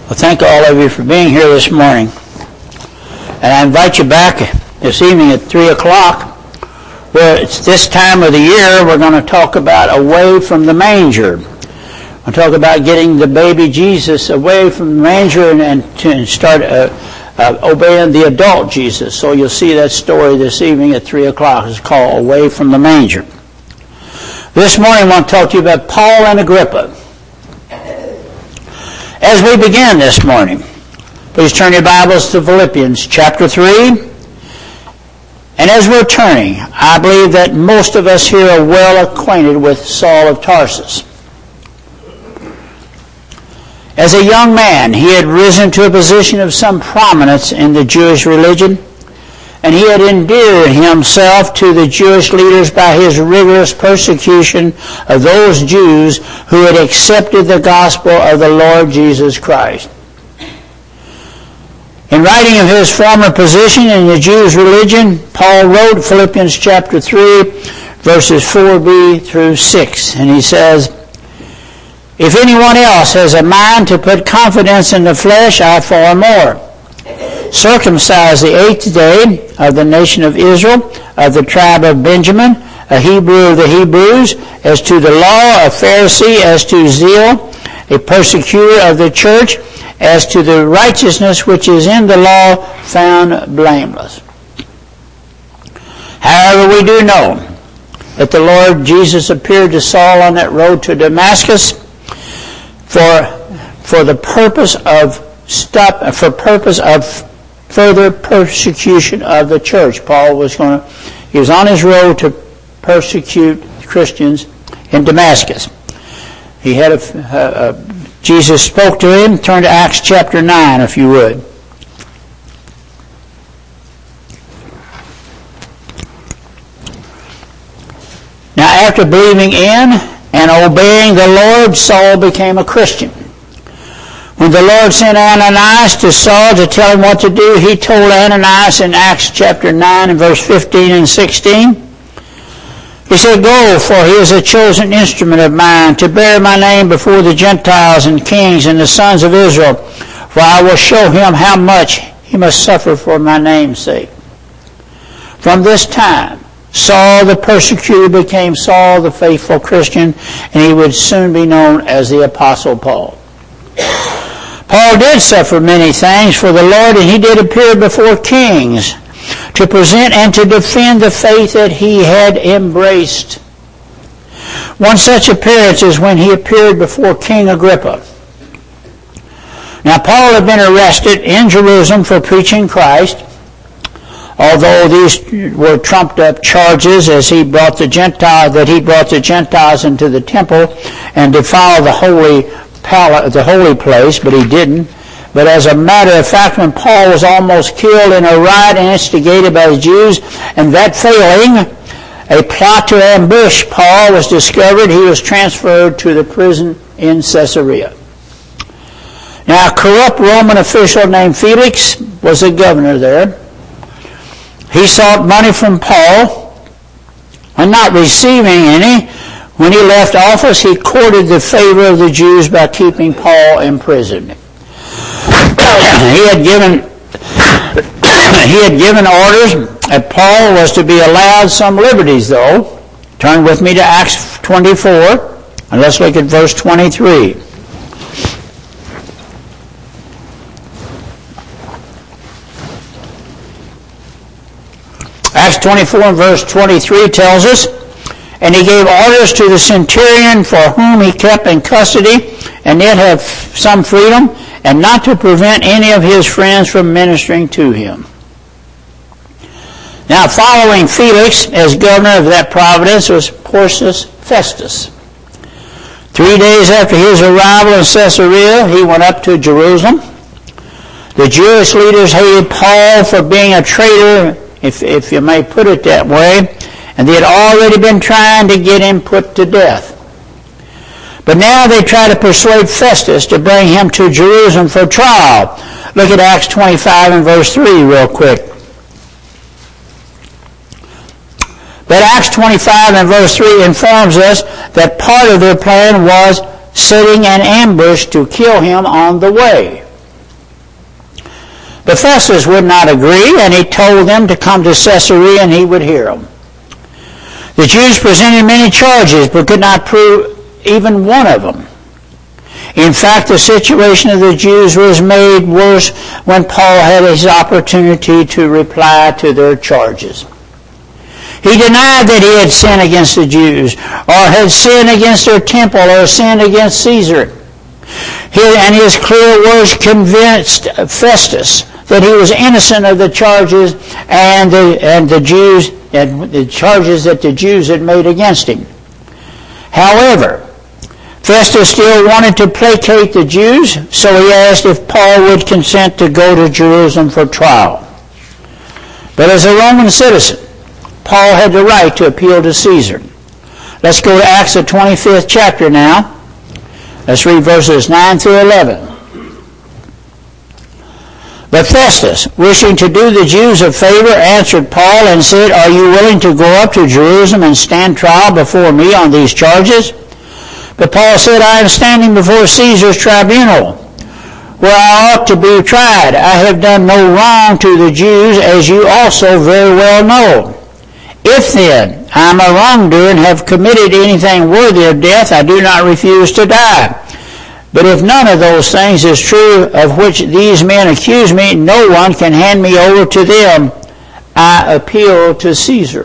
Well, thank all of you for being here this morning. And I invite you back this evening at 3 o'clock, where it's this time of the year we're going to talk about away from the manger. We'll talk about getting the baby Jesus away from the manger and start obeying the adult Jesus. So you'll see that story this evening at 3 o'clock. It's called Away from the Manger. This morning I want to talk to you about Paul and Agrippa. As we begin this morning, please turn your Bibles to Philippians chapter 3. And as we're turning, I believe that most of us here are well acquainted with Saul of Tarsus. As a young man, he had risen to a position of some prominence in the Jewish religion, and he had endeared himself to the Jewish leaders by his rigorous persecution of those Jews who had accepted the gospel of the Lord Jesus Christ. In writing of his former position in the Jews' religion, Paul wrote Philippians chapter 3, verses 4b through 6, and he says, "If anyone else has a mind to put confidence in the flesh, I far more. Circumcised the 8th day, of the nation of Israel, of the tribe of Benjamin, a Hebrew of the Hebrews, as to the law, a Pharisee, as to zeal, a persecutor of the church, as to the righteousness which is in the law, found blameless. However, we do know that the Lord Jesus appeared to Saul on that road to Damascus for the purpose of further persecution of the church. He was on his road to persecute Christians in Damascus. He had Jesus spoke to him. Turn to Acts chapter 9, if you would. Now, after believing in and obeying the Lord, Saul became a Christian. When the Lord sent Ananias to Saul to tell him what to do, he told Ananias in Acts chapter 9 and verse 15 and 16, he said, "Go, for he is a chosen instrument of mine to bear my name before the Gentiles and kings and the sons of Israel, for I will show him how much he must suffer for my name's sake." From this time, Saul the persecutor became Saul the faithful Christian, and he would soon be known as the Apostle Paul. Paul did suffer many things for the Lord, and he did appear before kings to present and to defend the faith that he had embraced. One such appearance is when he appeared before King Agrippa. Now, Paul had been arrested in Jerusalem for preaching Christ, although these were trumped-up charges as he brought the Gentiles into the temple and defiled the holy place, but he didn't. But as a matter of fact, when Paul was almost killed in a riot instigated by the Jews, and that failing, a plot to ambush Paul was discovered, he was transferred to the prison in Caesarea. Now, a corrupt Roman official named Felix was the governor there. He sought money from Paul, and not receiving any, when he left office, he courted the favor of the Jews by keeping Paul in prison. He had given orders that Paul was to be allowed some liberties, though. Turn with me to Acts 24, and let's look at verse 23. Acts 24 and verse 23 tells us, "And he gave orders to the centurion for whom he kept in custody, and yet have some freedom, and not to prevent any of his friends from ministering to him." Now, following Felix as governor of that province was Porcius Festus. 3 days after his arrival in Caesarea, he went up to Jerusalem. The Jewish leaders hated Paul for being a traitor, if you may put it that way, and they had already been trying to get him put to death. But now they try to persuade Festus to bring him to Jerusalem for trial. Look at Acts 25 and verse 3 real quick. But Acts 25 and verse 3 informs us that part of their plan was setting an ambush to kill him on the way. But Festus would not agree, and he told them to come to Caesarea and he would hear them. The Jews presented many charges but could not prove even one of them. In fact, the situation of the Jews was made worse when Paul had his opportunity to reply to their charges. He denied that he had sinned against the Jews, or had sinned against their temple, or sinned against Caesar. And his clear words convinced Festus that he was innocent of the charges and the charges that the Jews had made against him. However, Festus still wanted to placate the Jews, so he asked if Paul would consent to go to Jerusalem for trial. But as a Roman citizen, Paul had the right to appeal to Caesar. Let's go to Acts the 25th chapter now. Let's read verses 9 through 11. But Festus, wishing to do the Jews a favor, answered Paul and said, "Are you willing to go up to Jerusalem and stand trial before me on these charges?" But Paul said, "I am standing before Caesar's tribunal, where I ought to be tried. I have done no wrong to the Jews, as you also very well know. If then I am a wrongdoer and have committed anything worthy of death, I do not refuse to die. But if none of those things is true of which these men accuse me, no one can hand me over to them. I appeal to Caesar."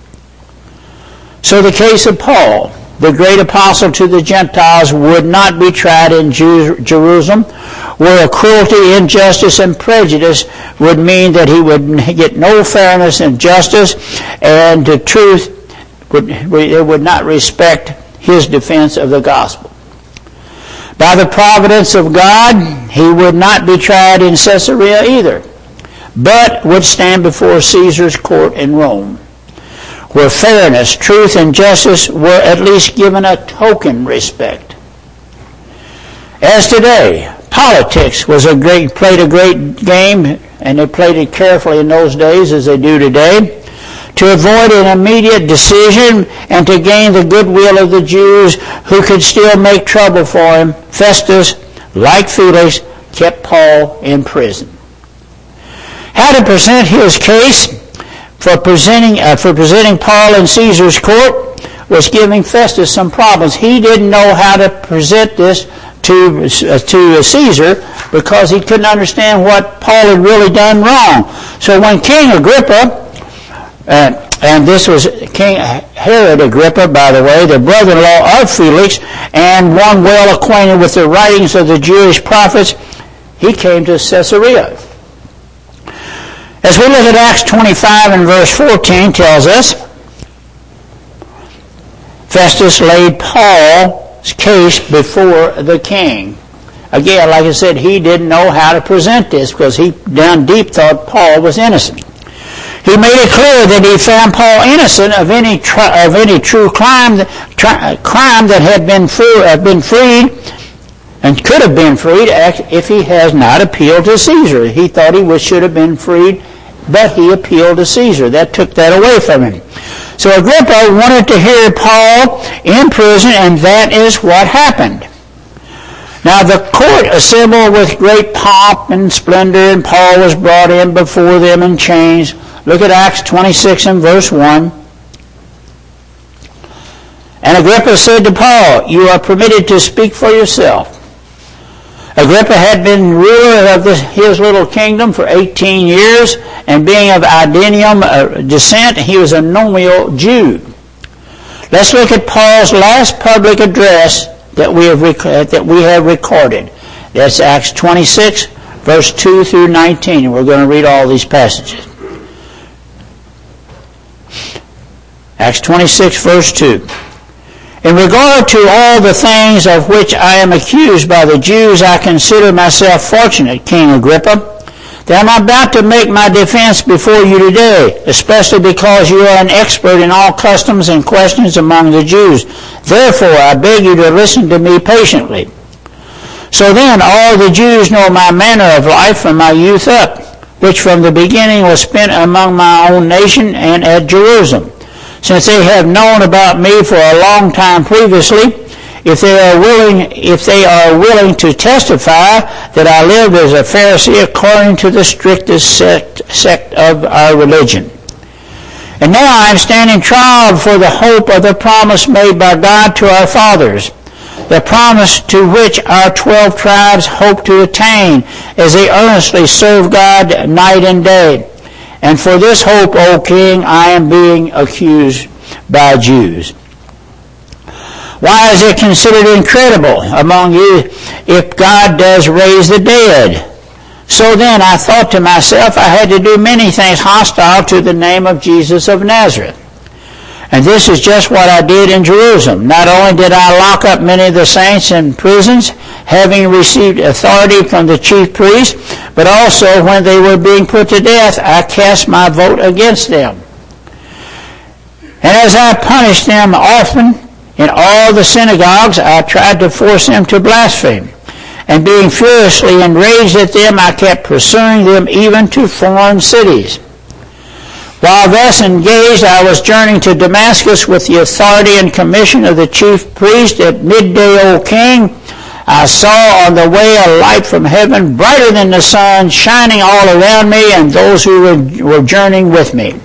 So the case of Paul, the great apostle to the Gentiles, would not be tried in Jerusalem, where cruelty, injustice, and prejudice would mean that he would get no fairness and justice, and the truth would not respect his defense of the gospel. By the providence of God, he would not be tried in Caesarea either, but would stand before Caesar's court in Rome, where fairness, truth, and justice were at least given a token respect. As today, politics played a great game, and they played it carefully in those days as they do today, to avoid an immediate decision and to gain the goodwill of the Jews who could still make trouble for him. Festus, like Felix, kept Paul in prison. How to present his case for presenting Paul in Caesar's court was giving Festus some problems. He didn't know how to present this to Caesar because he couldn't understand what Paul had really done wrong. So when King Agrippa, and this was King Herod Agrippa, by the way, the brother-in-law of Felix, and one well acquainted with the writings of the Jewish prophets, he came to Caesarea. As we look at Acts 25 and verse 14 tells us, Festus laid Paul's case before the king. Again, like I said, he didn't know how to present this because he down deep thought Paul was innocent. He made it clear that he found Paul innocent of any true crime that had been freed and could have been freed if he has not appealed to Caesar. He thought he should have been freed, but he appealed to Caesar. That took that away from him. So Agrippa wanted to hear Paul in prison, and that is what happened. Now the court assembled with great pomp and splendor, and Paul was brought in before them in chains. Look at Acts 26 and verse 1. And Agrippa said to Paul, "You are permitted to speak for yourself." Agrippa had been ruler of his little kingdom for 18 years, and being of Idanian descent, he was a nominal Jew. Let's look at Paul's last public address that we have recorded. That's Acts 26, verse 2 through 19. And we're going to read all these passages. Acts 26, verse 2. "In regard to all the things of which I am accused by the Jews, I consider myself fortunate, King Agrippa, that I am about to make my defense before you today, especially because you are an expert in all customs and questions among the Jews. Therefore, I beg you to listen to me patiently. So then, all the Jews know my manner of life from my youth up, which from the beginning was spent among my own nation and at Jerusalem. Since they have known about me for a long time previously, if they are willing to testify that I lived as a Pharisee according to the strictest sect of our religion. And now I am standing trial for the hope of the promise made by God to our fathers, the promise to which our 12 tribes hope to attain as they earnestly serve God night and day. And for this hope, O King, I am being accused by Jews. Why is it considered incredible among you if God does raise the dead? So then I thought to myself, I had to do many things hostile to the name of Jesus of Nazareth. And this is just what I did in Jerusalem. Not only did I lock up many of the saints in prisons, having received authority from the chief priests, but also when they were being put to death, I cast my vote against them. And as I punished them often in all the synagogues, I tried to force them to blaspheme. And being furiously enraged at them, I kept pursuing them even to foreign cities. While thus engaged, I was journeying to Damascus with the authority and commission of the chief priest. At midday, O King, I saw on the way a light from heaven, brighter than the sun, shining all around me and those who were journeying with me.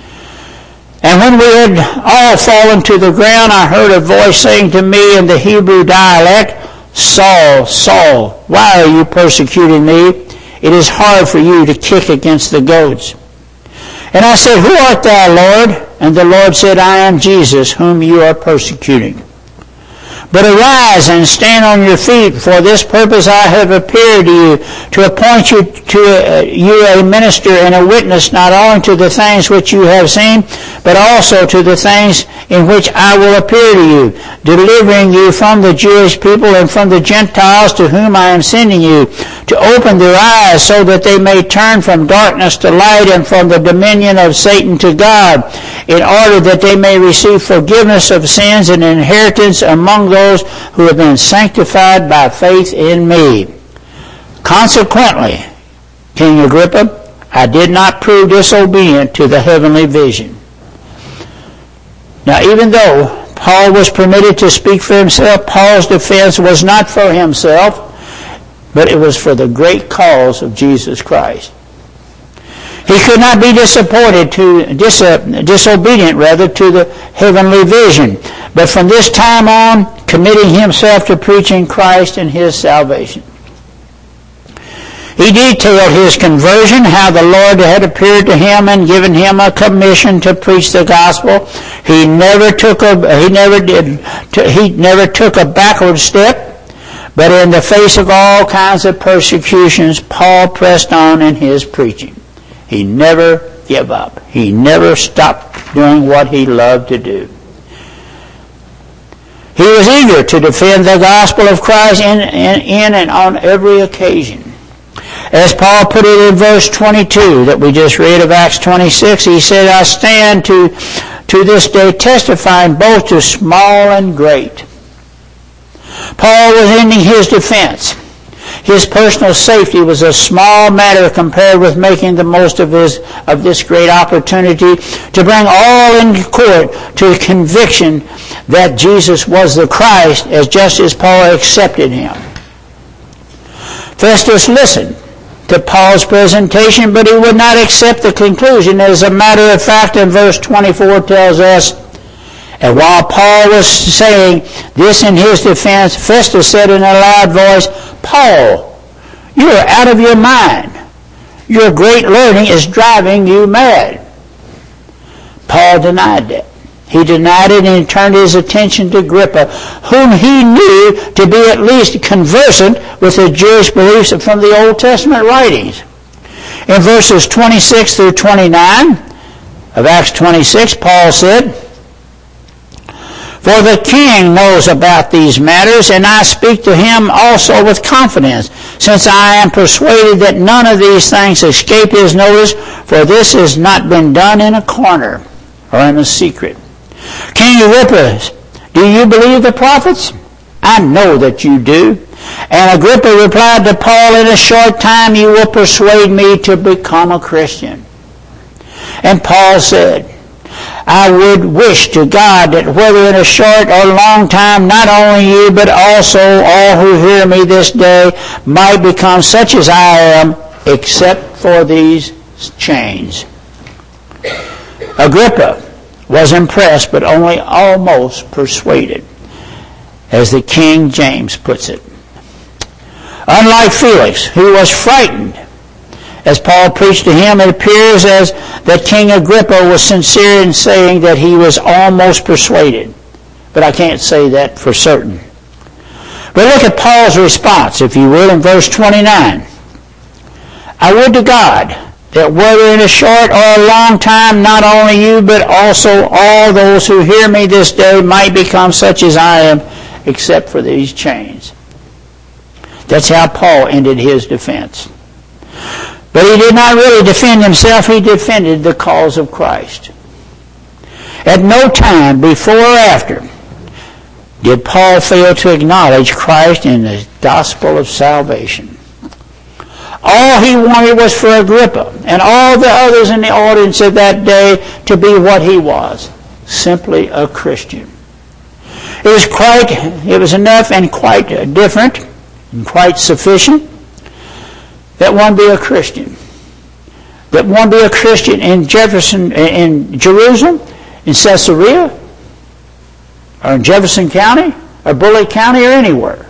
And when we had all fallen to the ground, I heard a voice saying to me in the Hebrew dialect, Saul, Saul, why are you persecuting me? It is hard for you to kick against the goats. And I said, Who art thou, Lord? And the Lord said, I am Jesus, whom you are persecuting. But arise and stand on your feet, for this purpose I have appeared to you, to appoint you a minister and a witness not only to the things which you have seen, but also to the things in which I will appear to you, delivering you from the Jewish people and from the Gentiles to whom I am sending you, to open their eyes so that they may turn from darkness to light and from the dominion of Satan to God, in order that they may receive forgiveness of sins and inheritance among those who have been sanctified by faith in me. Consequently, King Agrippa, I did not prove disobedient to the heavenly vision. Now, even though Paul was permitted to speak for himself, Paul's defense was not for himself, but it was for the great cause of Jesus Christ. He could not be disobedient to the heavenly vision, but from this time on, committing himself to preaching Christ and his salvation. He detailed his conversion, how the Lord had appeared to him and given him a commission to preach the gospel. He never took a backward step, but in the face of all kinds of persecutions, Paul pressed on in his preaching. He never gave up. He never stopped doing what he loved to do. He was eager to defend the gospel of Christ in and on every occasion. As Paul put it in verse 22 that we just read of Acts 26, he said, I stand to this day testifying both to small and great. Paul was ending his defense. His personal safety was a small matter compared with making the most of this great opportunity to bring all in court to a conviction that Jesus was the Christ, as just as Paul accepted him. Festus listened to Paul's presentation, but he would not accept the conclusion. As a matter of fact, in verse 24 tells us, and while Paul was saying this in his defense, Festus said in a loud voice, Paul, you are out of your mind. Your great learning is driving you mad. Paul denied that. He denied it and turned his attention to Agrippa, whom he knew to be at least conversant with the Jewish beliefs from the Old Testament writings. In verses 26 through 29 of Acts 26, Paul said, For the king knows about these matters, and I speak to him also with confidence, since I am persuaded that none of these things escape his notice, for this has not been done in a corner or in a secret. King Agrippa, do you believe the prophets? I know that you do. And Agrippa replied to Paul, in a short time you will persuade me to become a Christian. And Paul said, I would wish to God that whether in a short or long time, not only you, but also all who hear me this day might become such as I am, except for these chains. Agrippa was impressed, but only almost persuaded, as the King James puts it. Unlike Felix, who was frightened, as Paul preached to him, it appears as that King Agrippa was sincere in saying that he was almost persuaded. But I can't say that for certain. But look at Paul's response, if you will, in verse 29. I would to God that whether in a short or a long time, not only you, but also all those who hear me this day might become such as I am, except for these chains. That's how Paul ended his defense. But he did not really defend himself. He defended the cause of Christ. At no time before or after did Paul fail to acknowledge Christ in the gospel of salvation. All he wanted was for Agrippa and all the others in the audience of that day to be what he was, simply a Christian. It was enough and quite different and quite sufficient that one be a Christian. That one be a Christian in Jerusalem, in Caesarea, or in Jefferson County, or Bullitt County, or anywhere.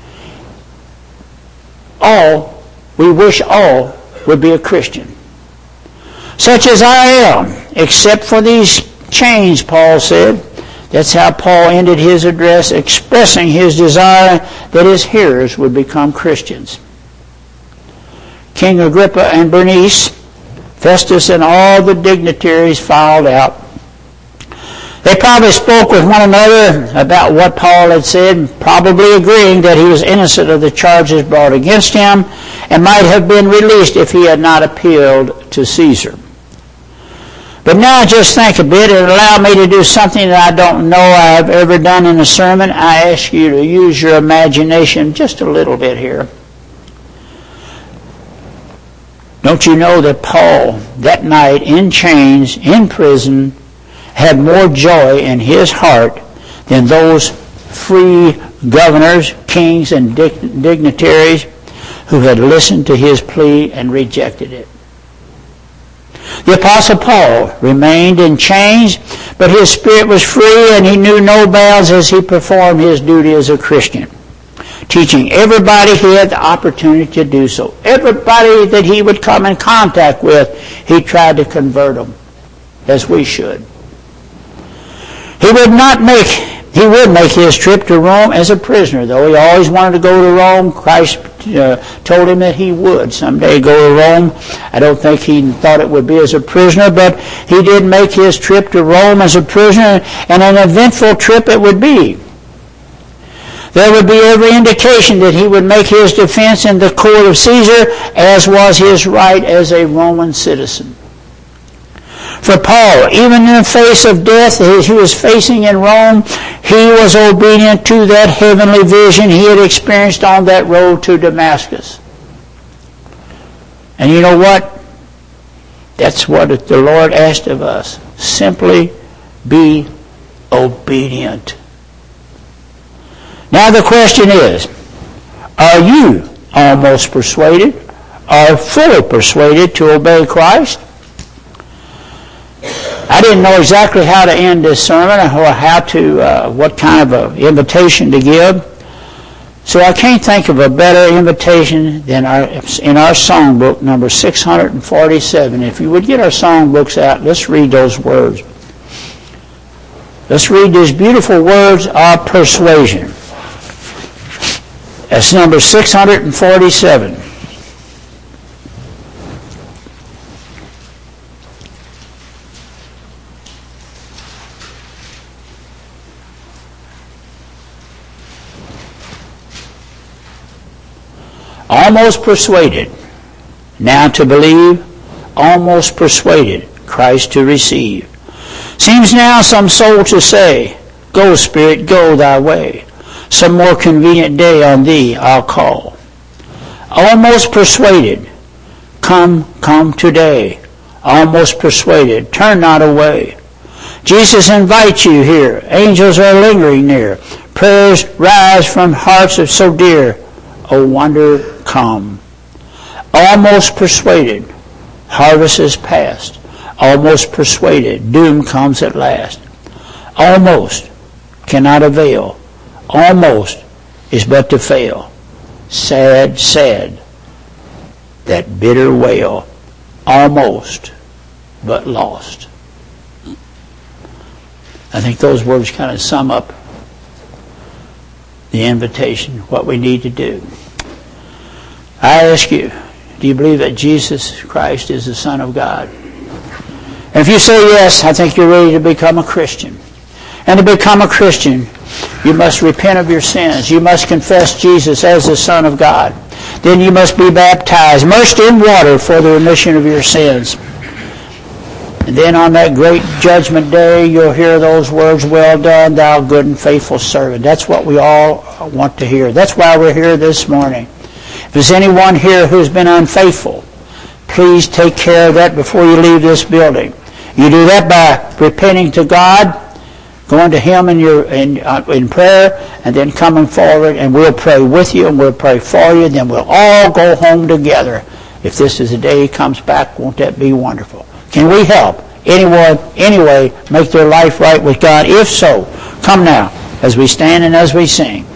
We wish all would be a Christian. Such as I am, except for these chains, Paul said. That's how Paul ended his address, expressing his desire that his hearers would become Christians. King Agrippa and Bernice, Festus, and all the dignitaries filed out. They probably spoke with one another about what Paul had said, probably agreeing that he was innocent of the charges brought against him and might have been released if he had not appealed to Caesar. But now just think a bit and allow me to do something that I don't know I have ever done in a sermon. I ask you to use your imagination just a little bit here. Don't you know that Paul, that night in chains, in prison, had more joy in his heart than those free governors, kings, and dignitaries who had listened to his plea and rejected it? The Apostle Paul remained in chains, but his spirit was free and he knew no bounds as he performed his duty as a Christian, teaching everybody he had the opportunity to do so. Everybody that he would come in contact with, he tried to convert them, as we should. He would make his trip to Rome as a prisoner, though. He always wanted to go to Rome. Christ told him that he would someday go to Rome. I don't think he thought it would be as a prisoner, but he did make his trip to Rome as a prisoner, and an eventful trip it would be. There would be every indication that he would make his defense in the court of Caesar, as was his right as a Roman citizen. For Paul, even in the face of death that he was facing in Rome, he was obedient to that heavenly vision he had experienced on that road to Damascus. And you know what? That's what the Lord asked of us. Simply be obedient. Now the question is, are you almost persuaded or fully persuaded to obey Christ? I didn't know exactly how to end this sermon or what kind of an invitation to give. So I can't think of a better invitation than in our songbook, number 647. If you would get our songbooks out, let's read those words. Let's read these beautiful words of persuasion. That's number 647. Almost persuaded, now to believe, almost persuaded, Christ to receive. Seems now some soul to say, go, Spirit, go thy way. Some more convenient day on thee I'll call. Almost persuaded, come today. Almost persuaded, turn not away. Jesus invites you here. Angels are lingering near. Prayers rise from hearts of so dear. O wonder come. Almost persuaded, harvest is past. Almost persuaded, doom comes at last. Almost cannot avail. Almost is but to fail. Sad, sad, that bitter wail. Almost, but lost. I think those words kind of sum up the invitation, what we need to do. I ask you, do you believe that Jesus Christ is the Son of God? And if you say yes, I think you're ready to become a Christian. And to become a Christian, you must repent of your sins. You must confess Jesus as the Son of God. Then you must be baptized, immersed in water for the remission of your sins. And then on that great judgment day, you'll hear those words, well done, thou good and faithful servant. That's what we all want to hear. That's why we're here this morning. If there's anyone here who's been unfaithful, please take care of that before you leave this building. You do that by repenting to God, going to Him in prayer, and then coming forward, and we'll pray with you, and we'll pray for you, and then we'll all go home together. If this is the day He comes back, won't that be wonderful? Can we help anyone, anyway, make their life right with God? If so, come now, as we stand and as we sing.